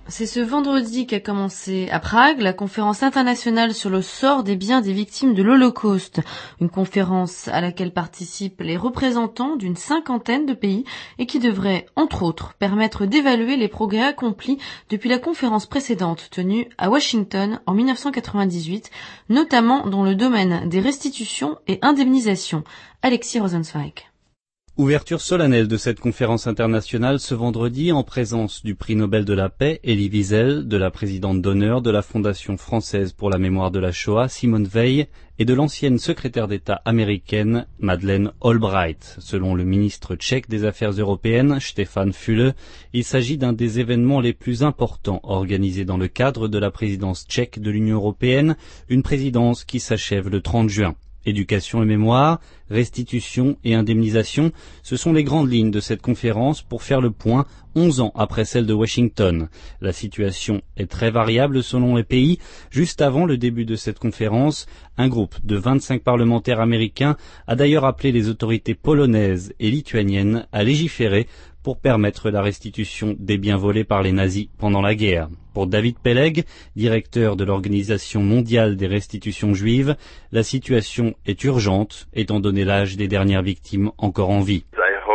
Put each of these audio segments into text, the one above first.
C'est ce vendredi qu'a commencé à Prague la conférence internationale sur le sort des biens des victimes de l'Holocauste. Une conférence à laquelle participent les représentants d'une 50aine de pays et qui devrait, entre autres, permettre d'évaluer les progrès accomplis depuis la conférence précédente tenue à Washington en 1998, notamment dans le domaine des restitutions et indemnisations. Alexis Rosenzweig. Ouverture solennelle de cette conférence internationale ce vendredi en présence du prix Nobel de la paix, Elie Wiesel, de la présidente d'honneur de la Fondation française pour la mémoire de la Shoah, Simone Veil, et de l'ancienne secrétaire d'État américaine, Madeleine Albright. Selon le ministre tchèque des Affaires européennes, Stefan Füle, il s'agit d'un des événements les plus importants organisés dans le cadre de la présidence tchèque de l'Union européenne, une présidence qui s'achève le 30 juin. Éducation et mémoire, restitution et indemnisation, ce sont les grandes lignes de cette conférence pour faire le point 11 ans après celle de Washington. La situation est très variable selon les pays. Juste avant le début de cette conférence, un groupe de 25 parlementaires américains a d'ailleurs appelé les autorités polonaises et lituaniennes à légiférer pour permettre la restitution des biens volés par les nazis pendant la guerre. Pour David Peleg, directeur de l'Organisation mondiale des restitutions juives, la situation est urgente étant donné l'âge des dernières victimes encore en vie.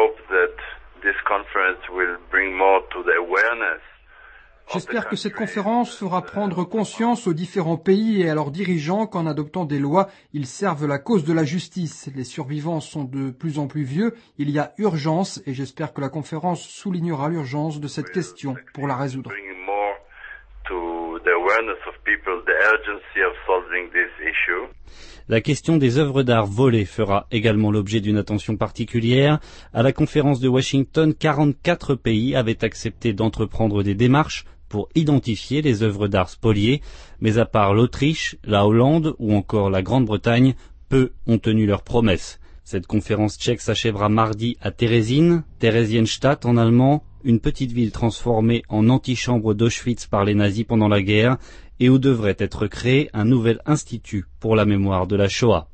J'espère que cette conférence fera prendre conscience aux différents pays et à leurs dirigeants qu'en adoptant des lois, ils servent la cause de la justice. Les survivants sont de plus en plus vieux, il y a urgence et j'espère que la conférence soulignera l'urgence de cette question pour la résoudre. La question des œuvres d'art volées fera également l'objet d'une attention particulière. À la conférence de Washington, 44 pays avaient accepté d'entreprendre des démarches pour identifier les œuvres d'art spoliées, mais à part l'Autriche, la Hollande ou encore la Grande-Bretagne, peu ont tenu leurs promesses. Cette conférence tchèque s'achèvera mardi à Theresienstadt en allemand, une petite ville transformée en antichambre d'Auschwitz par les nazis pendant la guerre et où devrait être créé un nouvel institut pour la mémoire de la Shoah.